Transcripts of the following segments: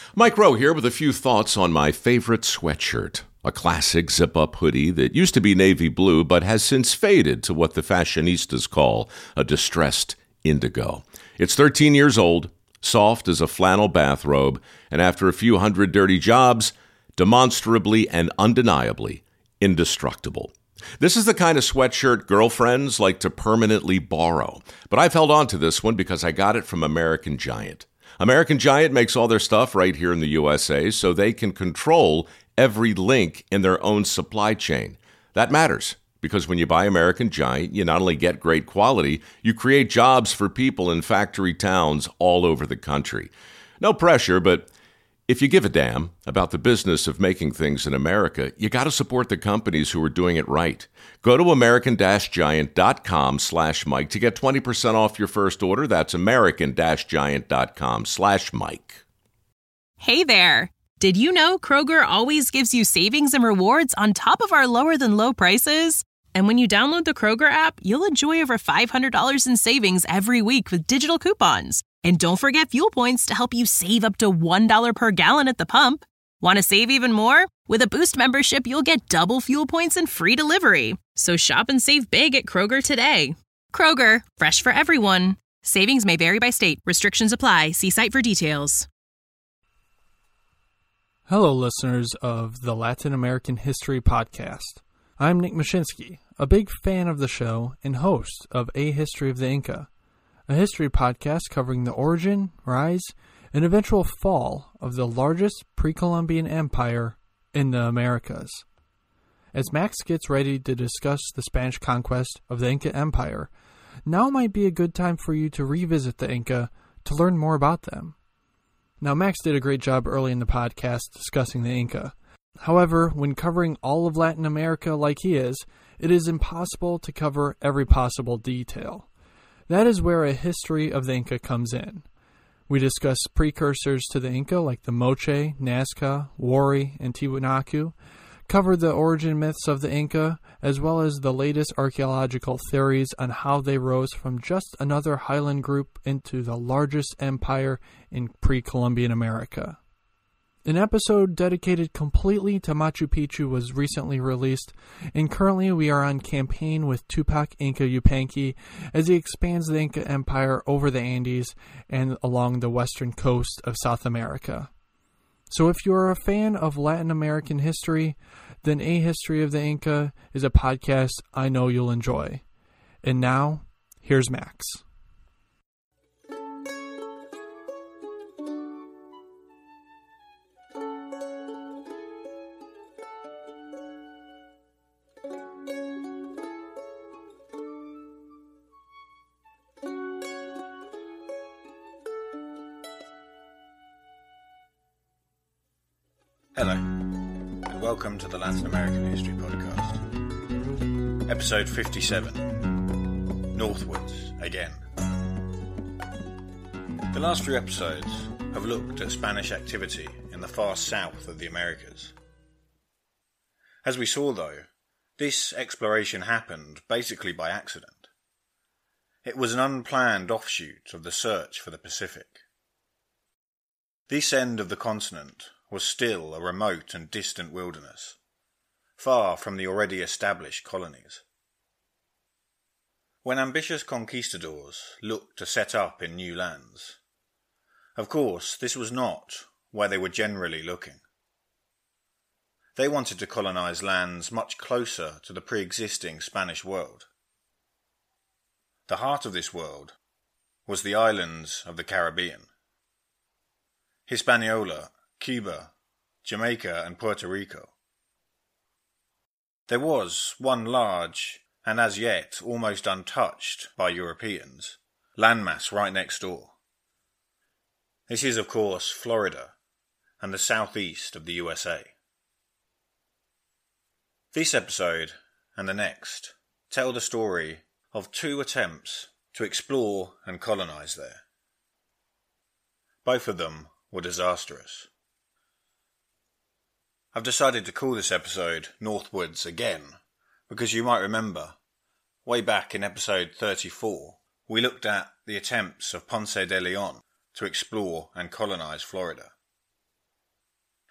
Mike Rowe here with a few thoughts on my favorite sweatshirt. A classic zip-up hoodie that used to be navy blue but has since faded to what the fashionistas call a distressed indigo. It's 13 years old, soft as a flannel bathrobe, and after a few hundred dirty jobs, demonstrably and undeniably indestructible. This is the kind of sweatshirt girlfriends like to permanently borrow, but I've held on to this one because I got it from American Giant. American Giant makes all their stuff right here in the USA so they can control every link in their own supply chain. That matters because when you buy American Giant, you not only get great quality, you create jobs for people in factory towns all over the country. No pressure, but if you give a damn about the business of making things in America, you got to support the companies who are doing it right. Go to american-giant.com/Mike to get 20% off your first order. That's american-giant.com/Mike. Hey there. Did you know Kroger always gives you savings and rewards on top of our lower than low prices? And when you download the Kroger app, you'll enjoy over $500 in savings every week with digital coupons. And don't forget fuel points to help you save up to $1 per gallon at the pump. Want to save even more? With a Boost membership, you'll get double fuel points and free delivery. So shop and save big at Kroger today. Kroger, fresh for everyone. Savings may vary by state. Restrictions apply. See site for details. Hello, listeners of the Latin American History Podcast. I'm Nick Mashinsky, a big fan of the show and host of A History of the Inca, a history podcast covering the origin, rise, and eventual fall of the largest pre-Columbian empire in the Americas. As Max gets ready to discuss the Spanish conquest of the Inca Empire, now might be a good time for you to revisit the Inca to learn more about them. Now, Max did a great job early in the podcast discussing the Inca. However, when covering all of Latin America like he is, it is impossible to cover every possible detail. That is where a history of the Inca comes in. We discuss precursors to the Inca like the Moche, Nazca, Wari, and Tiwanaku, cover the origin myths of the Inca, as well as the latest archaeological theories on how they rose from just another highland group into the largest empire in pre-Columbian America. An episode dedicated completely to Machu Picchu was recently released, and currently we are on campaign with Tupac Inca Yupanqui as he expands the Inca Empire over the Andes and along the western coast of South America. So if you are a fan of Latin American history, then A History of the Inca is a podcast I know you'll enjoy. And now, here's Max. Hello, and welcome to the Latin American History Podcast. Episode 57, Northwards Again. The last few episodes have looked at Spanish activity in the far south of the Americas. As we saw though, this exploration happened basically by accident. It was an unplanned offshoot of the search for the Pacific. This end of the continent was still a remote and distant wilderness, far from the already established colonies. When ambitious conquistadors looked to set up in new lands, of course this was not where they were generally looking. They wanted to colonize lands much closer to the pre-existing Spanish world. The heart of this world was the islands of the Caribbean. Hispaniola, Cuba, Jamaica and Puerto Rico. There was one large, and as yet almost untouched by Europeans, landmass right next door. This is of course Florida and the southeast of the USA. This episode and the next tell the story of two attempts to explore and colonize there. Both of them were disastrous. I've decided to call this episode Northwards Again because you might remember, way back in episode 34, we looked at the attempts of Ponce de Leon to explore and colonize Florida.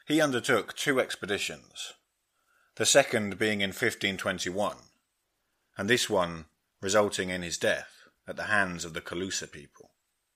He undertook 2 expeditions, the second being in 1521, and this one resulting in his death at the hands of the Calusa people.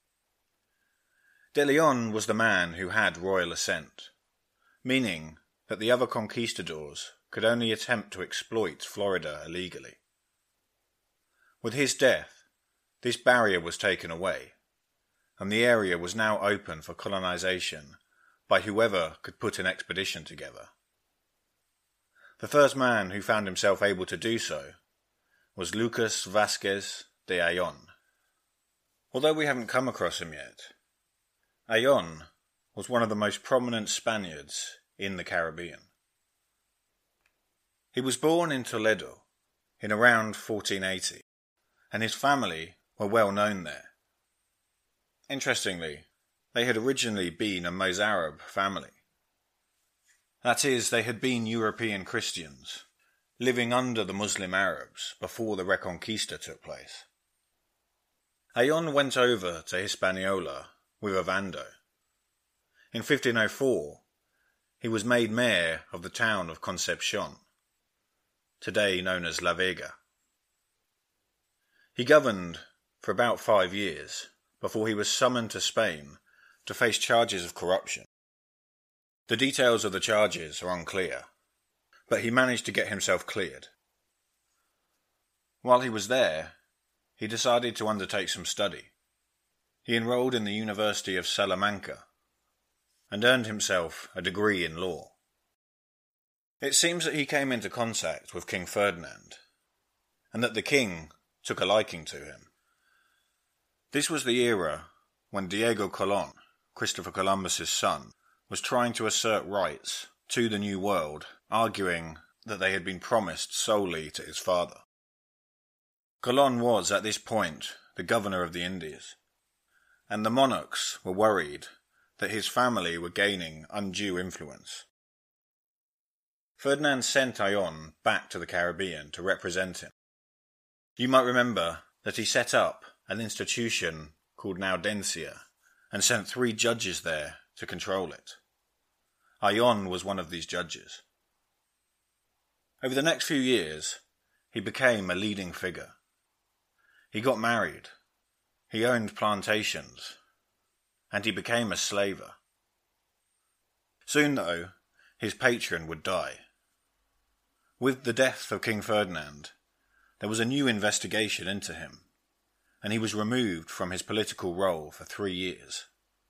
De Leon was the man who had royal assent, meaning that the other conquistadors could only attempt to exploit Florida illegally. With his death, this barrier was taken away, and the area was now open for colonization by whoever could put an expedition together. The first man who found himself able to do so was Lucas Vasquez de Ayllón. Although we haven't come across him yet, Ayllón was one of the most prominent Spaniards in the Caribbean. He was born in Toledo in around 1480, and his family were well known there. Interestingly, they had originally been a Mozarab family. That is, they had been European Christians, living under the Muslim Arabs before the Reconquista took place. Ayllón went over to Hispaniola with Ovando. In 1504, he was made mayor of the town of Concepcion, today known as La Vega. He governed for about 5 years before he was summoned to Spain to face charges of corruption. The details of the charges are unclear, but he managed to get himself cleared. While he was there, he decided to undertake some study. He enrolled in the University of Salamanca and earned himself a degree in law. It seems that he came into contact with King Ferdinand, and that the king took a liking to him. This was the era when Diego Colón, Christopher Columbus's son, was trying to assert rights to the New World, arguing that they had been promised solely to his father. Colón was, at this point, the governor of the Indies, and the monarchs were worried that his family were gaining undue influence. Ferdinand sent Ayllón back to the Caribbean to represent him. You might remember that he set up an institution called Audiencia and sent 3 judges there to control it. Ayllón was one of these judges. Over the next few years, he became a leading figure. He got married, he owned plantations, and he became a slaver. Soon, though, his patron would die. With the death of King Ferdinand, there was a new investigation into him, and he was removed from his political role for 3 years.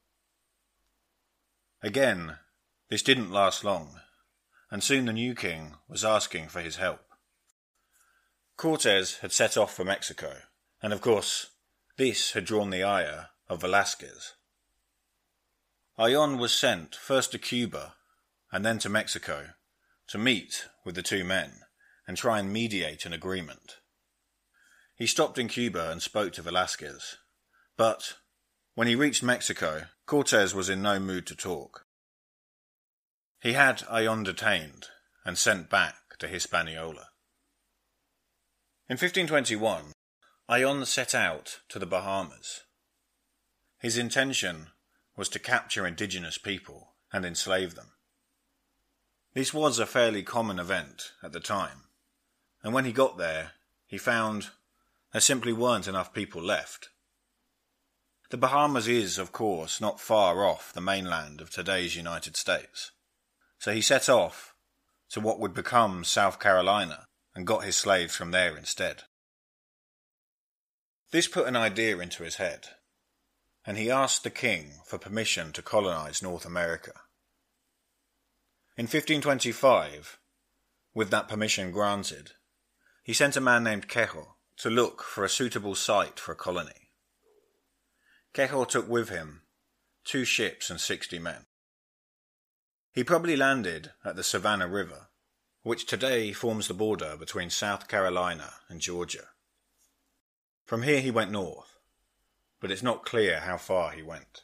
Again, this didn't last long, and soon the new king was asking for his help. Cortés had set off for Mexico, and of course, this had drawn the ire of Velázquez. Ayllón was sent first to Cuba and then to Mexico to meet with the 2 men and try and mediate an agreement. He stopped in Cuba and spoke to Velázquez, but when he reached Mexico, Cortés was in no mood to talk. He had Ayllón detained and sent back to Hispaniola. In 1521, Ayllón set out to the Bahamas. His intention was to capture indigenous people and enslave them. This was a fairly common event at the time, and when he got there, he found there simply weren't enough people left. The Bahamas is, of course, not far off the mainland of today's United States, so he set off to what would become South Carolina and got his slaves from there instead. This put an idea into his head, and he asked the king for permission to colonize North America. In 1525, with that permission granted, he sent a man named Quejo to look for a suitable site for a colony. Quejo took with him 2 ships and 60 men. He probably landed at the Savannah River, which today forms the border between South Carolina and Georgia. From here he went north, but it's not clear how far he went.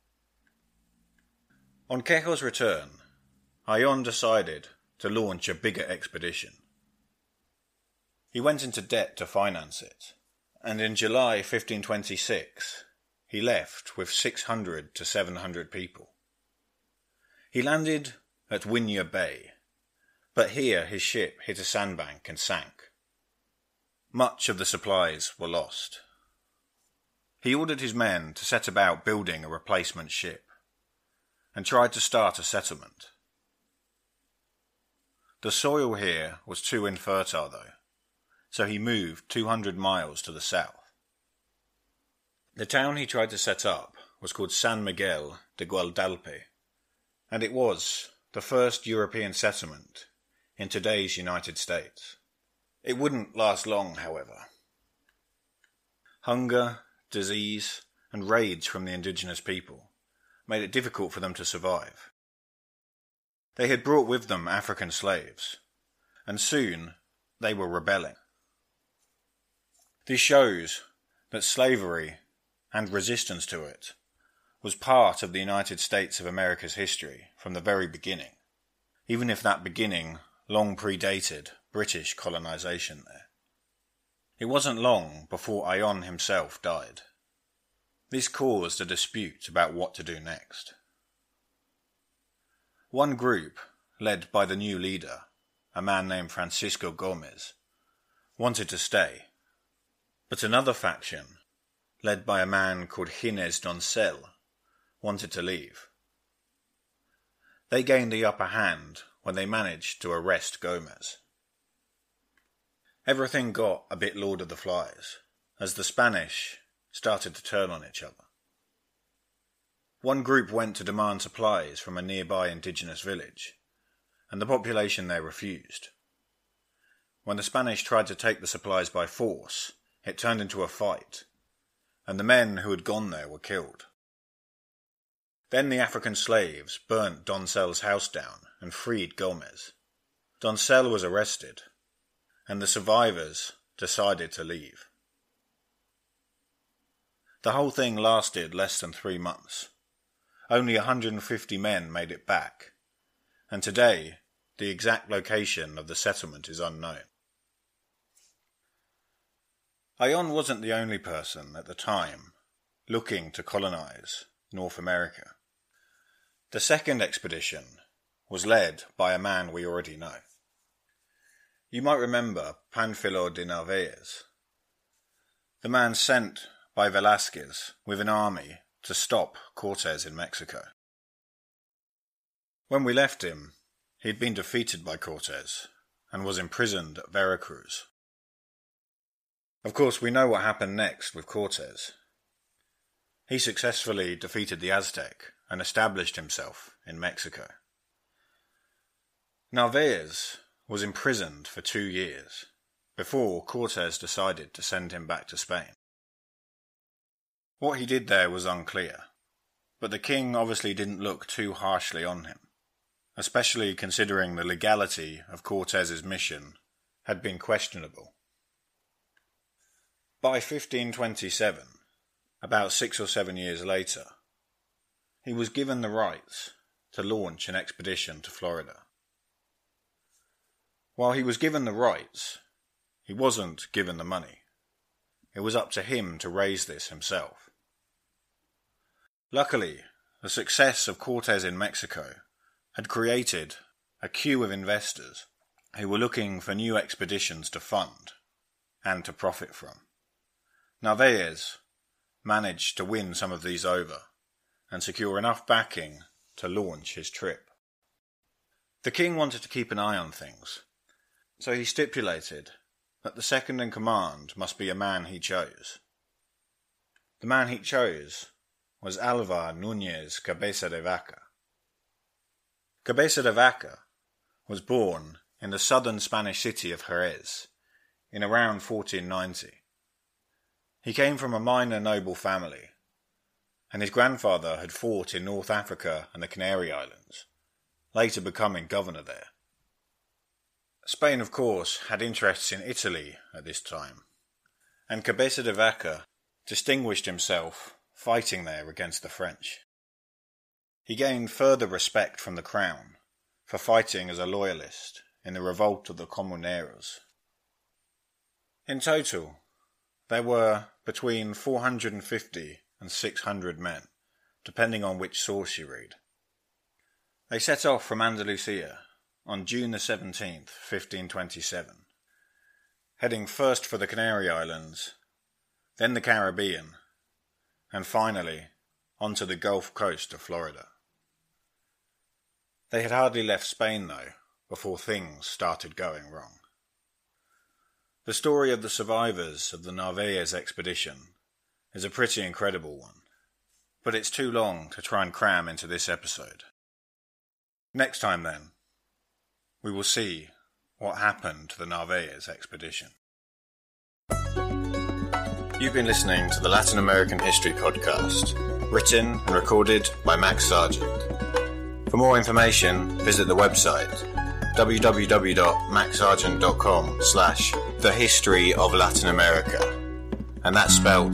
On Quejo's return, Ayllón decided to launch a bigger expedition. He went into debt to finance it, and in July 1526 he left with 600 to 700 people. He landed at Winya Bay, but here his ship hit a sandbank and sank. Much of the supplies were lost. He ordered his men to set about building a replacement ship, and tried to start a settlement. The soil here was too infertile though, so he moved 200 miles to the south. The town he tried to set up was called San Miguel de Guadalpe, and it was the first European settlement in today's United States. It wouldn't last long, however. Hunger, disease, and raids from the indigenous people made it difficult for them to survive. They had brought with them African slaves, and soon they were rebelling. This shows that slavery and resistance to it was part of the United States of America's history from the very beginning, even if that beginning long predated British colonization there. It wasn't long before Ion himself died. This caused a dispute about what to do next. One group, led by the new leader, a man named Francisco Gomez, wanted to stay, but another faction, led by a man called Gines Doncel, wanted to leave. They gained the upper hand when they managed to arrest Gomez. Everything got a bit Lord of the Flies, as the Spanish started to turn on each other. One group went to demand supplies from a nearby indigenous village, and the population there refused. When the Spanish tried to take the supplies by force, it turned into a fight, and the men who had gone there were killed. Then the African slaves burnt Doncel's house down and freed Gomez. Doncel was arrested, and the survivors decided to leave. The whole thing lasted less than 3 months. Only 150 men made it back, and today the exact location of the settlement is unknown. Ion wasn't the only person at the time looking to colonize North America. The second expedition was led by a man we already know. You might remember Panfilo de Narvaez, the man sent by Velázquez with an army to stop Cortés in Mexico. When we left him, he had been defeated by Cortés and was imprisoned at Veracruz. Of course, we know what happened next with Cortés. He successfully defeated the Aztec and established himself in Mexico. Narvaez was imprisoned for 2 years before Cortés decided to send him back to Spain. What he did there was unclear, but the king obviously didn't look too harshly on him, especially considering the legality of Cortés's mission had been questionable. By 1527, about 6 or 7 years later, he was given the rights to launch an expedition to Florida. While he was given the rights, he wasn't given the money. It was up to him to raise this himself. Luckily, the success of Cortés in Mexico had created a queue of investors who were looking for new expeditions to fund and to profit from. Narvaez managed to win some of these over and secure enough backing to launch his trip. The king wanted to keep an eye on things, so he stipulated that the second in command must be a man he chose. The man he chose was Alvar Núñez Cabeza de Vaca. Cabeza de Vaca was born in the southern Spanish city of Jerez in around 1490. He came from a minor noble family, and his grandfather had fought in North Africa and the Canary Islands, later becoming governor there. Spain, of course, had interests in Italy at this time, and Cabeza de Vaca distinguished himself fighting there against the French. He gained further respect from the crown for fighting as a loyalist in the revolt of the Comuneros. In total, there were between 450 and 600 men, depending on which source you read. They set off from Andalusia on June the 17th, 1527, heading first for the Canary Islands, then the Caribbean, and finally onto the Gulf Coast of Florida. They had hardly left Spain, though, before things started going wrong. The story of the survivors of the Narvaez expedition is a pretty incredible one, but it's too long to try and cram into this episode. Next time, then, we will see what happened to the Narvaez expedition. You've been listening to the Latin American History Podcast, written and recorded by Max Sargent. For more information, visit the website www.maxsargent.com/The History of Latin America, and that's spelt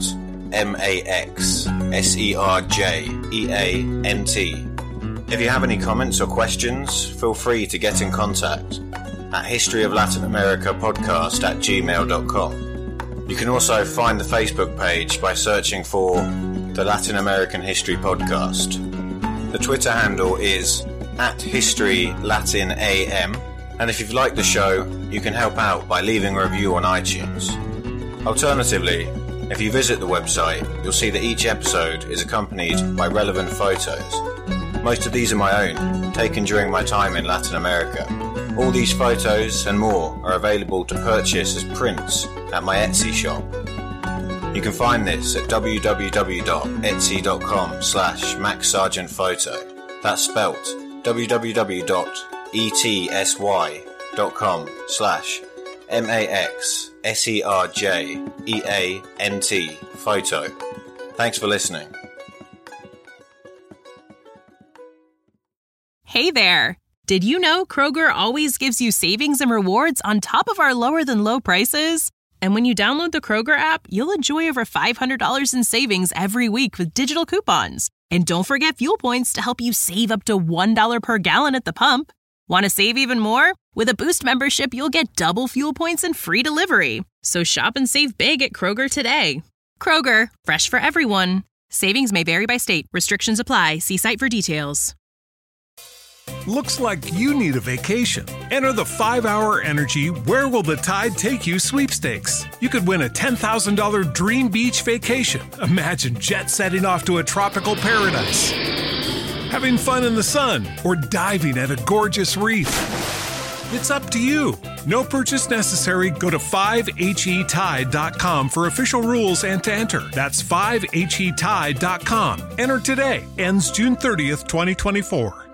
MAXSERJEANT. If you have any comments or questions, feel free to get in contact at historyoflatinamericapodcast@gmail.com. You can also find the Facebook page by searching for the Latin American History Podcast. The Twitter handle is @HistoryLatinAM, and if you've liked the show, you can help out by leaving a review on iTunes. Alternatively, if you visit the website, you'll see that each episode is accompanied by relevant photos. Most of these are my own, taken during my time in Latin America. All these photos and more are available to purchase as prints at my Etsy shop. You can find this at www.etsy.com/MaxSargentPhoto. That's spelt www.etsy.com/MAXSERJEANT photo. Thanks for listening. Hey there! Did you know Kroger always gives you savings and rewards on top of our lower-than-low prices? And when you download the Kroger app, you'll enjoy over $500 in savings every week with digital coupons. And don't forget fuel points to help you save up to $1 per gallon at the pump. Want to save even more? With a Boost membership, you'll get double fuel points and free delivery. So shop and save big at Kroger today. Kroger, fresh for everyone. Savings may vary by state. Restrictions apply. See site for details. Looks like you need a vacation. Enter the 5-Hour Energy Where Will the Tide Take You sweepstakes. You could win a $10,000 dream beach vacation. Imagine jet setting off to a tropical paradise, having fun in the sun, or diving at a gorgeous reef. It's up to you. No purchase necessary. Go to 5HETide.com for official rules and to enter. That's 5HETide.com. Enter today. Ends June 30th, 2024.